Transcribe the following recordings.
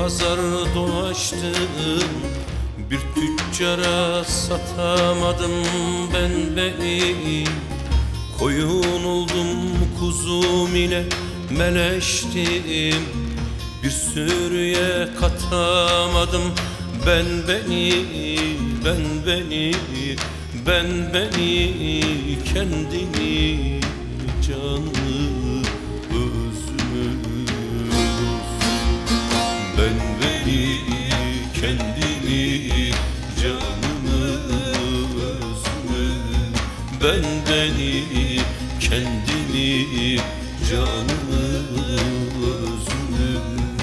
pazar dolaştım, bir tüccara satamadım ben beni. Koyun oldum, kuzum ile meleştim, bir sürüye katamadım ben beni, ben beni, ben beni, kendimi, canımı, özümü. Ben beni, kendimi, canımı, özümü. Ben beni, kendimi, canımı, özümü.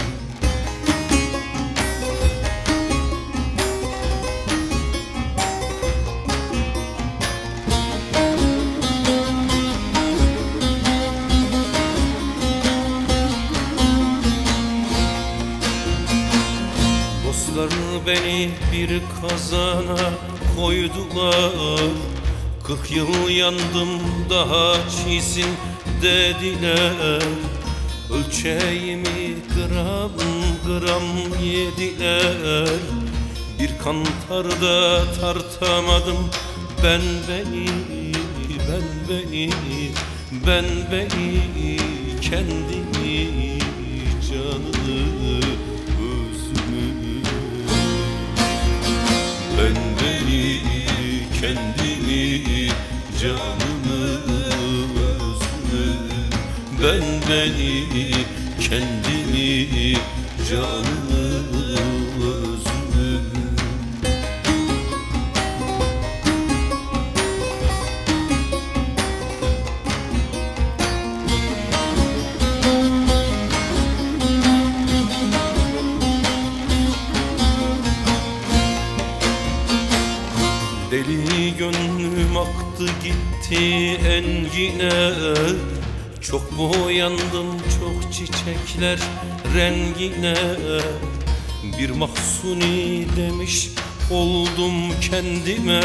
Dostlar beni bir kazana koydular, 40 yıl yandım daha çiğsin dediler. Ölçeğimi gram gram yediler, bir kantarda tartamadım ben beni, ben beni, ben beni, kendimi, canımı, özümü. Ben beni, kendimi, canımı, özümü. Ben beni, kendimi, canımı, özümü. Deli gönlüm aktı gitti engine, çok boyandım çok çiçekler rengine. Bir mahsuni demiş oldum kendime,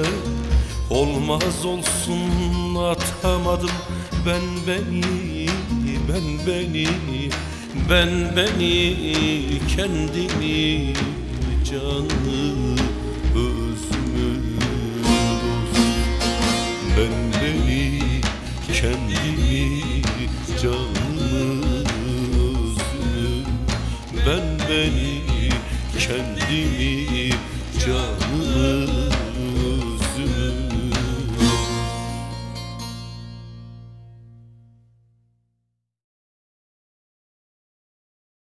olmaz olsun atamadım ben beni, ben beni, ben beni, kendimi, canımı, özümü. Ben beni, kendimi, canımı, özümü. Ben beni, kendimi, canımı.